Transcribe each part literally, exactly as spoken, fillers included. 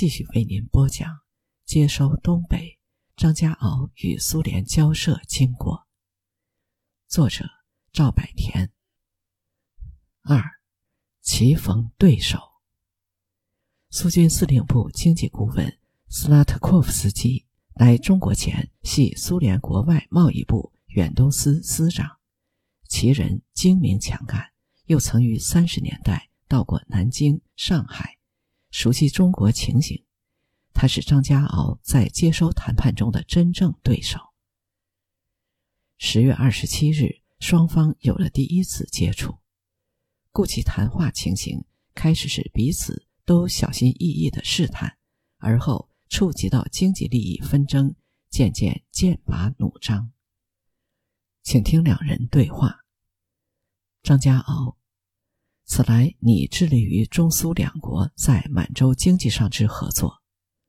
继续为您播讲接收东北，张家敖与苏联交涉经过。作者赵百田。二、棋逢对手。苏军司令部经济顾问斯拉特霍夫斯基来中国前系苏联国外贸易部远东司司长，其人精明强干，又曾于三十年代到过南京、上海，熟悉中国情形。他是张家敖在接收谈判中的真正对手。十月二十七日，双方有了第一次接触。顾其谈话情形，开始是彼此都小心翼翼的试探，而后触及到经济利益纷争，渐渐剑拔弩张。请听两人对话。张家敖：此来你致力于中苏两国在满洲经济上之合作。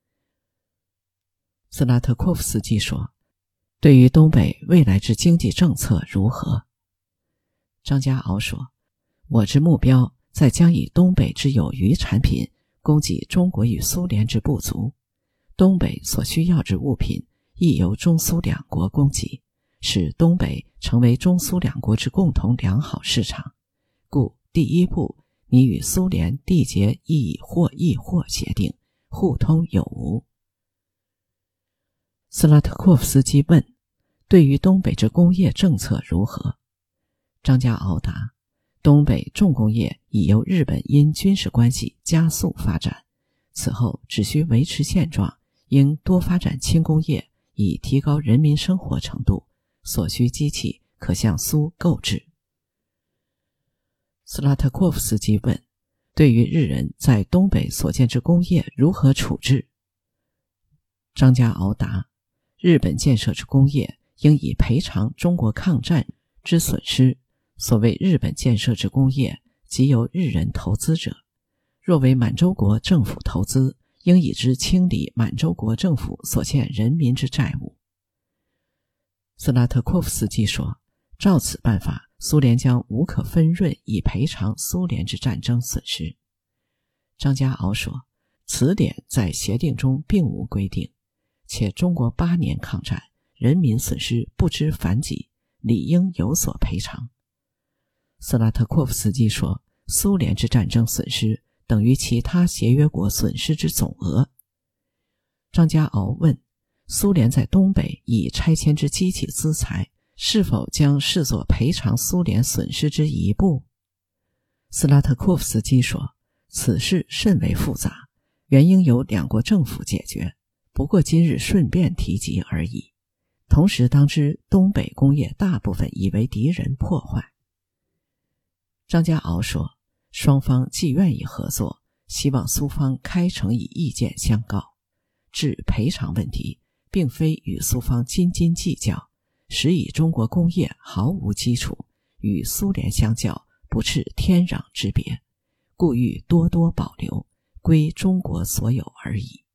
斯拉特霍夫斯基说：对于东北未来之经济政策如何？张家敖说：我之目标在将以东北之有余产品供给中国与苏联之不足，东北所需要之物品亦由中苏两国供给，使东北成为中苏两国之共同良好市场。故第一步，你与苏联缔结亦或亦或协定，互通有无。斯拉特霍夫斯基问：对于东北之工业政策如何？张家敖答：东北重工业已由日本因军事关系加速发展，此后只需维持现状，应多发展轻工业，以提高人民生活程度，所需机器可向苏购置。斯拉特霍夫斯基问：对于日人在东北所建之工业如何处置？张家敖答：日本建设之工业应以赔偿中国抗战之损失，所谓日本建设之工业即由日人投资者，若为满洲国政府投资，应以之清理满洲国政府所欠人民之债务。斯拉特霍夫斯基说：照此办法，苏联将无可分润以赔偿苏联之战争损失。张家敖说：此点在协定中并无规定，且中国八年抗战，人民损失不知反几，理应有所赔偿。斯拉特霍夫斯基说：苏联之战争损失等于其他协约国损失之总额。张家敖问：苏联在东北已拆迁之机器资财，是否将视作赔偿苏联损失之一部？斯拉特霍夫斯基说：此事甚为复杂，原应由两国政府解决，不过今日顺便提及而已。同时当知东北工业大部分已为敌人破坏。张家敖说：双方既愿意合作，希望苏方开诚以意见相告。至赔偿问题，并非与苏方斤斤计较，实以中国工业毫无基础，与苏联相较不啻天壤之别，故欲多多保留，归中国所有而已。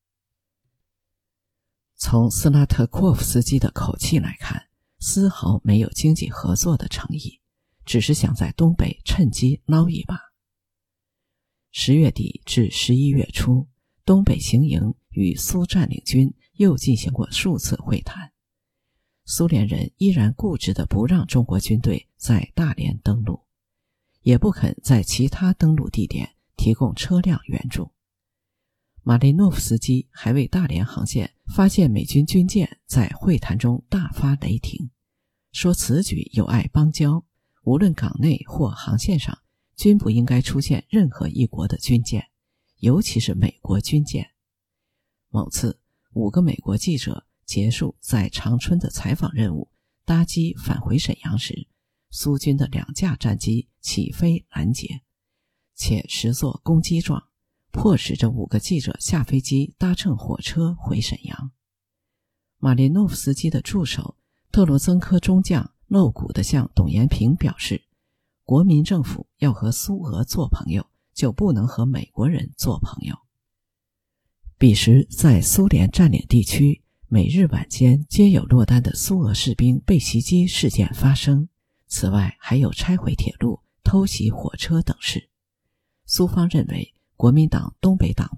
从斯拉特霍夫斯基的口气来看，丝毫没有经济合作的诚意，只是想在东北趁机捞一把。十月底至十一月初，东北行营与苏占领军又进行过数次会谈。苏联人依然固执地不让中国军队在大连登陆，也不肯在其他登陆地点提供车辆援助。马林诺夫斯基还为大连航线发现美军军舰在会谈中大发雷霆，说此举有碍邦交，无论港内或航线上均不应该出现任何一国的军舰，尤其是美国军舰。某次五个美国记者结束在长春的采访任务，搭机返回沈阳时，苏军的两架战机起飞拦截，且实作攻击状，迫使这五个记者下飞机搭乘火车回沈阳。马林诺夫斯基的助手特罗曾科中将露骨地向董延平表示，国民政府要和苏俄做朋友，就不能和美国人做朋友。彼时在苏联占领地区，每日晚间皆有落单的苏俄士兵被袭击事件发生，此外还有拆毁铁路、偷袭火车等事。苏方认为国民党东北党部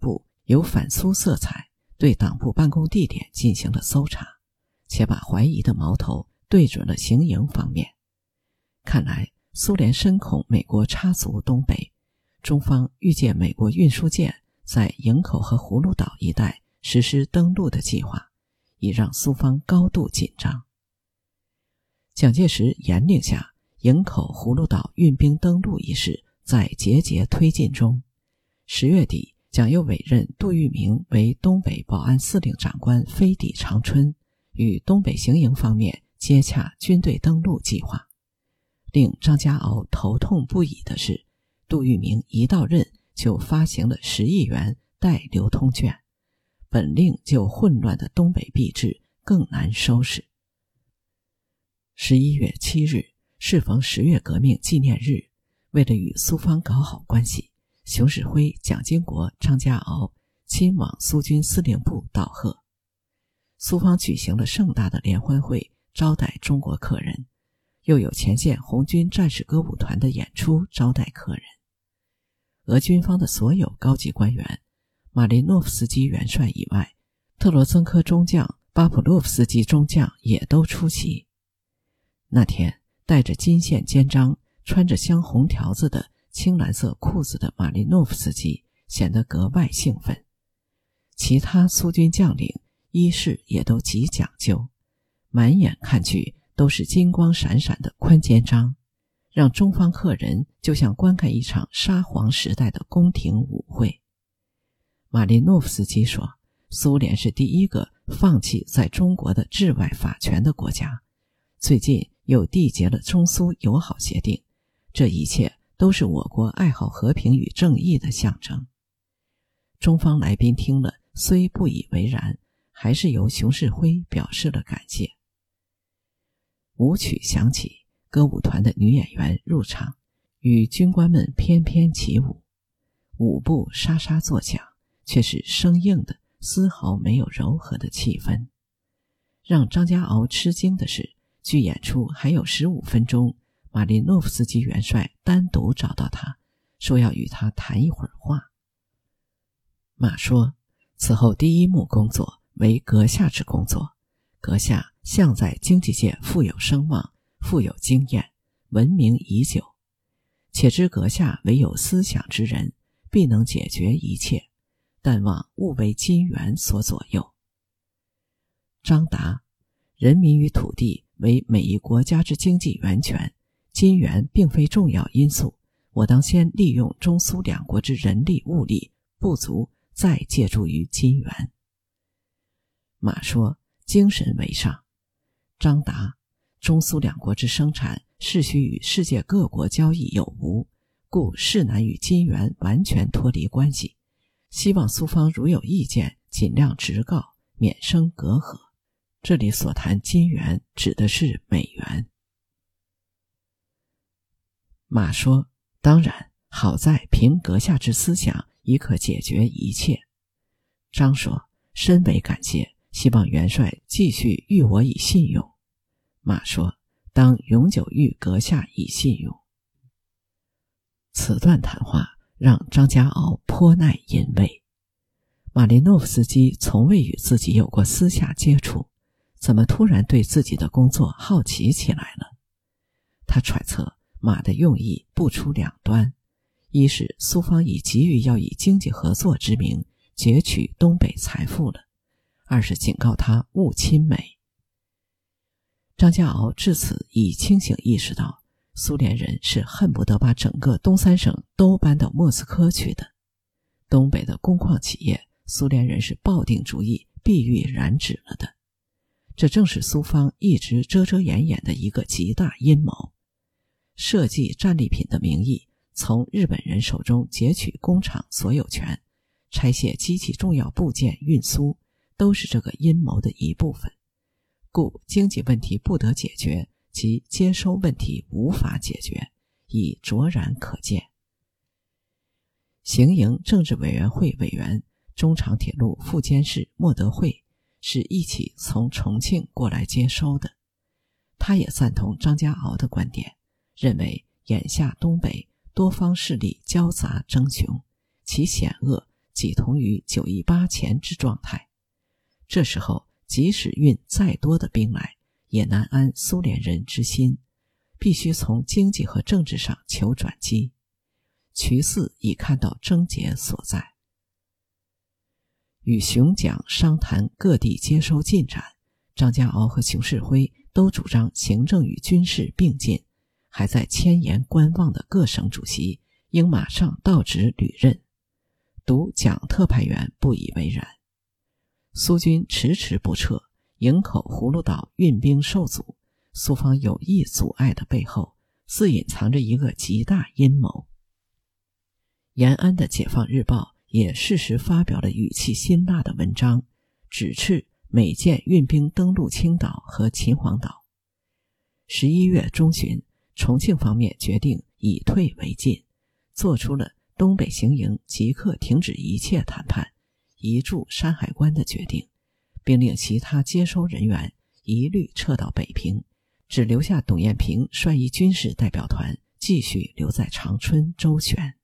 有反苏色彩，对党部办公地点进行了搜查，且把怀疑的矛头对准了行营方面。看来苏联深恐美国插足东北，中方预借美国运输舰在营口和葫芦岛一带实施登陆的计划，已让苏方高度紧张。蒋介石严令下，营口葫芦岛运兵登陆一事在节节推进中。十月底，蒋又委任杜聿明为东北保安司令长官，飞抵长春，与东北行营方面接洽军队登陆计划。令张家敖头痛不已的是，杜聿明一到任就发行了十亿元代流通券，本令就混乱的东北币制更难收拾。十一月七日，适逢十月革命纪念日，为了与苏方搞好关系，熊式辉、蒋经国、张家敖亲往苏军司令部道贺。苏方举行了盛大的联欢会，招待中国客人，又有前线红军战士歌舞团的演出招待客人。俄军方的所有高级官员，马林诺夫斯基元帅以外，特罗曾科中将、巴普洛夫斯基中将也都出席。那天，带着金线肩章、穿着镶红条子的青蓝色裤子的马林诺夫斯基显得格外兴奋。其他苏军将领衣饰也都极讲究，满眼看去都是金光闪闪的宽肩章，让中方客人就像观看一场沙皇时代的宫廷舞会。马林诺夫斯基说，苏联是第一个放弃在中国的治外法权的国家，最近又缔结了中苏友好协定，这一切都是我国爱好和平与正义的象征。中方来宾听了虽不以为然，还是由熊式辉表示了感谢。舞曲响起，歌舞团的女演员入场，与军官们翩翩起舞，舞步沙沙作响，却是生硬的，丝毫没有柔和的气氛。让张家敖吃惊的是，距演出还有十五分钟，马林诺夫斯基元帅单独找到他，说要与他谈一会儿话。马说，此后第一幕工作为阁下之工作，阁下向在经济界富有声望，富有经验，闻名已久，且知阁下唯有思想之人，必能解决一切，但望勿为金元所左右。张达，人民与土地为每一国家之经济源泉，金元并非重要因素，我当先利用中苏两国之人力物力不足，再借助于金元。马说，精神为上。张达，中苏两国之生产势需与世界各国交易有无，故势难与金元完全脱离关系，希望苏方如有意见尽量直告，免生隔阂。这里所谈金元指的是美元。马说，当然，好在凭阁下之思想已可解决一切。张说，深为感谢，希望元帅继续誉我以信用。马说，当永久誉阁下以信用。此段谈话让张家敖颇耐隐味。马林诺夫斯基从未与自己有过私下接触，怎么突然对自己的工作好奇起来了？他揣测马的用意不出两端，一是苏方已急于要以经济合作之名攫取东北财富了，二是警告他勿亲美。张家敖至此已清醒意识到，苏联人是恨不得把整个东三省都搬到莫斯科去的。东北的工矿企业，苏联人是抱定主意必欲染指了的。这正是苏方一直遮遮掩掩的一个极大阴谋，设计战利品的名义，从日本人手中截取工厂所有权，拆卸机器重要部件运苏，都是这个阴谋的一部分。故经济问题不得解决，及接收问题无法解决，已卓然可见。行营政治委员会委员、中长铁路副监事莫德惠是一起从重庆过来接收的。他也赞同张家敖的观点，认为眼下东北多方势力交杂争雄，其险恶几同于九一八前之状态。这时候即使运再多的兵来，也难安苏联人之心，必须从经济和政治上求转机。瞿四已看到症结所在。与熊蒋商谈各地接收进展，张家敖和熊式辉都主张行政与军事并进，还在迁言观望的各省主席应马上到职履任。独蒋特派员不以为然。苏军迟迟不撤，营口葫芦岛运兵受阻，苏方有意阻碍的背后，似隐藏着一个极大阴谋。延安的解放日报也适时发表了语气辛辣的文章，指斥美舰运兵登陆青岛和秦皇岛。十一月中旬，重庆方面决定以退为进，做出了东北行营即刻停止一切谈判，移驻山海关的决定，并令其他接收人员一律撤到北平，只留下董艳平率一军事代表团继续留在长春周旋。